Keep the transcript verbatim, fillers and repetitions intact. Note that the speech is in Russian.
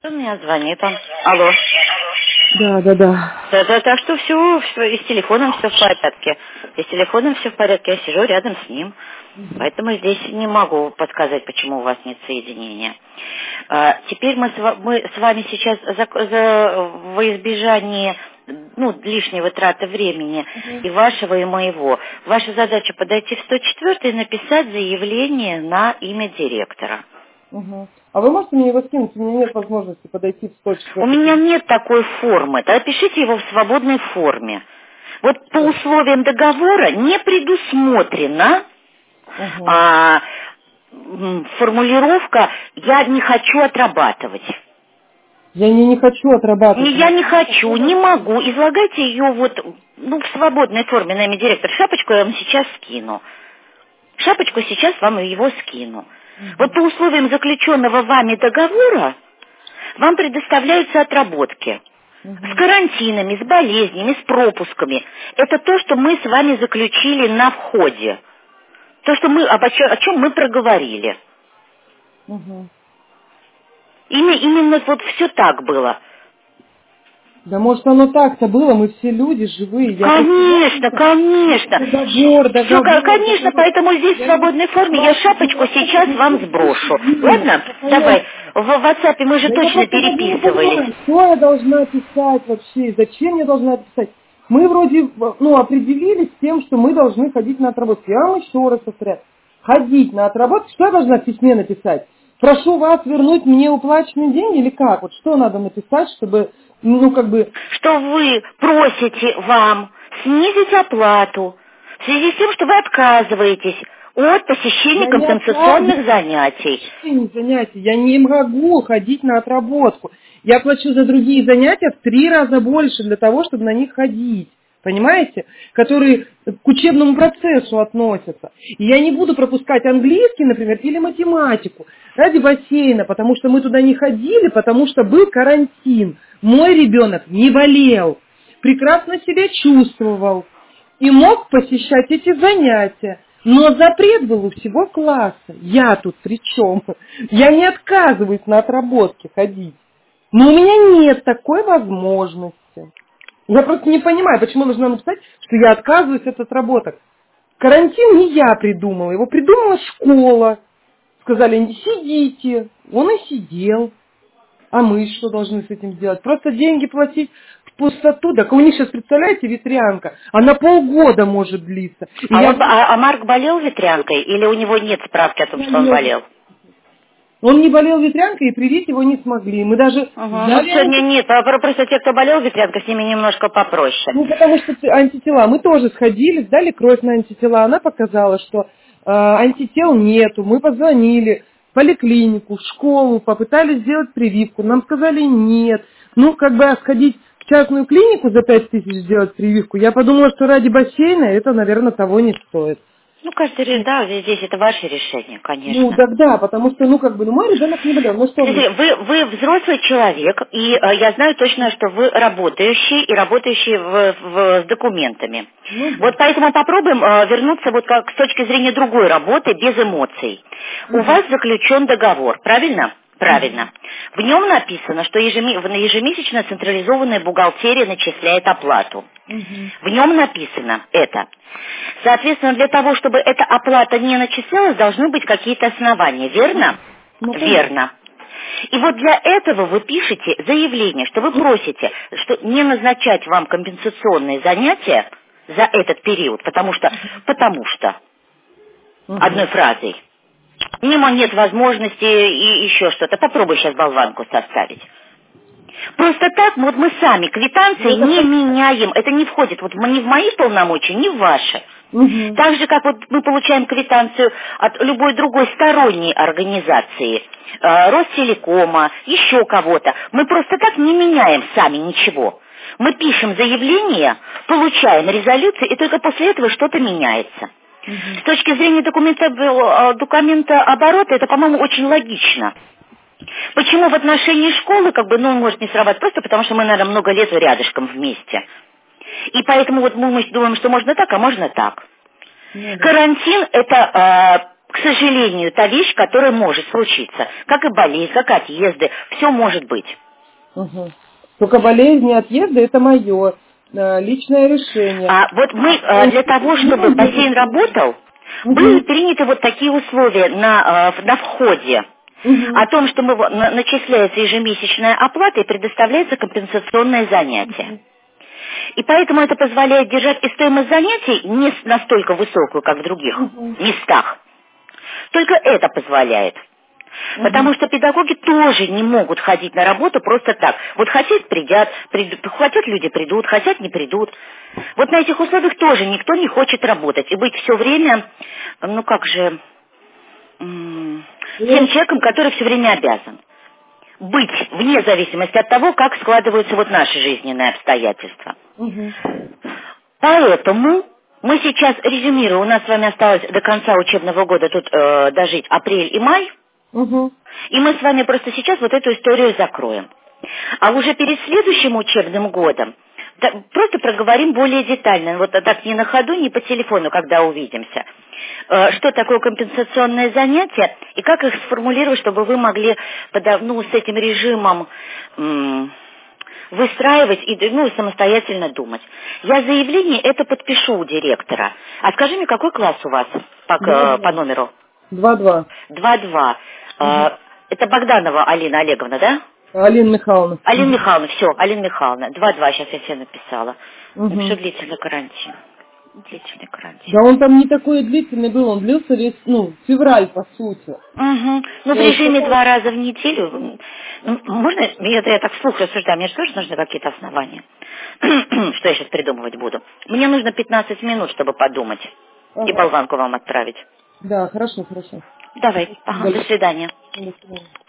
Мне звонит он. Алло. Да, да, да. Да, да, так что все, все, и с телефоном все в порядке. И с телефоном все в порядке, я сижу рядом с ним. Поэтому здесь не могу подсказать, почему у вас нет соединения. А, теперь мы с, ва- мы с вами сейчас за, за, во избежание ну, лишнего траты времени и вашего, и моего. Ваша задача подойти в сто четвёртый и написать заявление на имя директора. Угу. А вы можете мне его скинуть? У меня нет возможности подойти в сто У четвёртый. меня нет такой формы. Тогда пишите его в свободной форме. Вот по условиям договора не предусмотрена Угу. а, м, формулировка «я не хочу отрабатывать». Я не, не хочу отрабатывать. Не, я не хочу, не могу. Излагайте ее вот ну, в свободной форме на имя директора. Шапочку я вам сейчас скину. Шапочку сейчас вам его скину. Вот по условиям заключенного вами договора вам предоставляются отработки. С карантинами, с болезнями, с пропусками. Это то, что мы с вами заключили на входе. То, что мы, об, о, чем, о чем мы проговорили. Угу. Именно, именно вот все так было. Да может оно так-то было, мы все люди живые. Я Конечно, просто... конечно. Договор, Все, договор, конечно, договор. поэтому здесь в Я не свободной форме я шапочку сейчас вам сброшу. денег. Ладно? Давай. В WhatsApp мы же Да я точно просто даже не переписывались. понимаю, что я должна писать вообще, зачем я должна писать. Мы вроде ну, определились с тем, что мы должны ходить на отработку. Я вам еще раз повторяю. Ходить на отработку, что я должна в письме написать? Прошу вас вернуть мне уплаченные деньги или как? Вот что надо написать, чтобы, ну как бы... Что вы просите вам снизить оплату в связи с тем, что вы отказываетесь от посещения Я не компенсационных отказываюсь. занятий. Не занятий. Я не могу ходить на отработку. Я плачу за другие занятия в три раза больше для того, чтобы на них ходить. Понимаете? Которые к учебному процессу относятся. И я не буду пропускать английский, например, или математику ради бассейна, потому что мы туда не ходили, потому что был карантин. Мой ребенок не болел, прекрасно себя чувствовал и мог посещать эти занятия. Но запрет был у всего класса. Я тут при чем? Я не отказываюсь на отработки ходить. Но у меня нет такой возможности. Я просто не понимаю, почему нужно написать, что я отказываюсь от отработок. Карантин не я придумала, его придумала школа. Сказали, не сидите. Он и сидел. А мы что должны с этим сделать? Просто деньги платить в пустоту. Так у них сейчас, представляете, ветрянка. Она полгода может длиться. И А, я... он, а, а Марк болел ветрянкой или у него нет справки о том, что он болел? Он не болел ветрянкой, и привить его не смогли. Мы даже Угу. Ну, взяли сегодня анти... нет, а про- просто те, кто болел ветрянкой, с ними немножко попроще. Ну, потому что т- антитела. Мы тоже сходили, сдали кровь на антитела. Она показала, что э, антител нету. Мы позвонили в поликлинику, в школу, попытались сделать прививку. Нам сказали нет. Ну, как бы а сходить в частную клинику за пять тысяч сделать прививку, я подумала, что ради бассейна это, наверное, того не стоит. Ну, каждый, ре- да, здесь, здесь это ваше решение, Ну, конечно. тогда, потому что, ну, как бы, ну, мой ребенок не болел. Ну, что Смотрите, мне? вы, вы взрослый человек, и э, я знаю точно, что вы работающий и работающий в- в- с документами. Ну, да. Вот поэтому попробуем э, вернуться вот как с точки зрения другой работы, без эмоций. У вас заключен договор, правильно? Правильно. В нем написано, что ежеми- в- ежемесячно централизованная бухгалтерия начисляет оплату. В нем написано это. Соответственно, для того, чтобы эта оплата не начислялась, должны быть какие-то основания, верно? Ну, Верно. И вот для этого вы пишете заявление, что вы просите, что не назначать вам компенсационные занятия за этот период, потому что, потому что, одной фразой. Мимо нет возможности и еще что-то. Попробуй сейчас болванку составить. Просто так вот мы сами квитанции не меняем. Это не входит вот ни в мои полномочия, ни в ваши. Угу. Так же, как вот мы получаем квитанцию от любой другой сторонней организации, э, Ростелекома, еще кого-то. Мы просто так не меняем сами ничего. Мы пишем заявление, получаем резолюцию, и только после этого что-то меняется. С точки зрения документа, э, документа оборота, это, по-моему, очень логично. Почему в отношении школы, как бы, ну, может не срабатывать, просто потому что мы, наверное, много лет рядышком вместе. И поэтому вот мы думаем, что можно так, а можно так. Ну, да. Карантин – это к сожалению, та вещь, которая может случиться. Как и болезнь, как и отъезды, все может быть. Угу. Только болезни, отъезды – это мое э, личное решение. А вот мы э, для того, чтобы бассейн работал, угу. были приняты вот такие условия на, э, на входе. Угу. О том, что мы, на, начисляется ежемесячная оплата и предоставляется компенсационное занятие. Угу. И поэтому это позволяет держать и стоимость занятий не настолько высокую, как в других угу. местах. Только это позволяет. Угу. Потому что педагоги тоже не могут ходить на работу просто так. Вот хотят, придят, прид... хотят люди придут, хотят не придут. Вот на этих условиях тоже никто не хочет работать. И быть все время, ну как же, м- тем человеком, который все время обязан. Быть вне зависимости от того, как складываются вот наши жизненные обстоятельства. Угу. Поэтому мы сейчас резюмируем, у нас с вами осталось до конца учебного года тут э, дожить апрель и май, Угу. и мы с вами просто сейчас вот эту историю закроем. А уже перед следующим учебным годом да, просто проговорим более детально, вот так не на ходу, не по телефону, когда увидимся, э, что такое компенсационное занятие и как их сформулировать, чтобы вы могли подав- ну, с этим режимом м- выстраивать и ну, самостоятельно думать. Я заявление это подпишу у директора. А скажи мне, какой класс у вас по, к- по номеру? Два-два. Два-два. Угу. Это Богданова Алина Олеговна, да? Алина Михайловна. Алина Михайловна, все, Алина Михайловна. Два-два, сейчас я все написала. Угу. Напишу длительный карантин. Длительный карантин. Да он там не такой длительный был, он длился весь, ну, февраль, по сути. Угу. Ну, в режиме два раза в неделю. Ну, можно, это я так вслух рассуждаю, мне же тоже нужны какие-то основания, что я сейчас придумывать буду. Мне нужно пятнадцать минут, чтобы подумать Ага. и болванку вам отправить. Да, хорошо, хорошо. Давай, ага, до свидания. До свидания.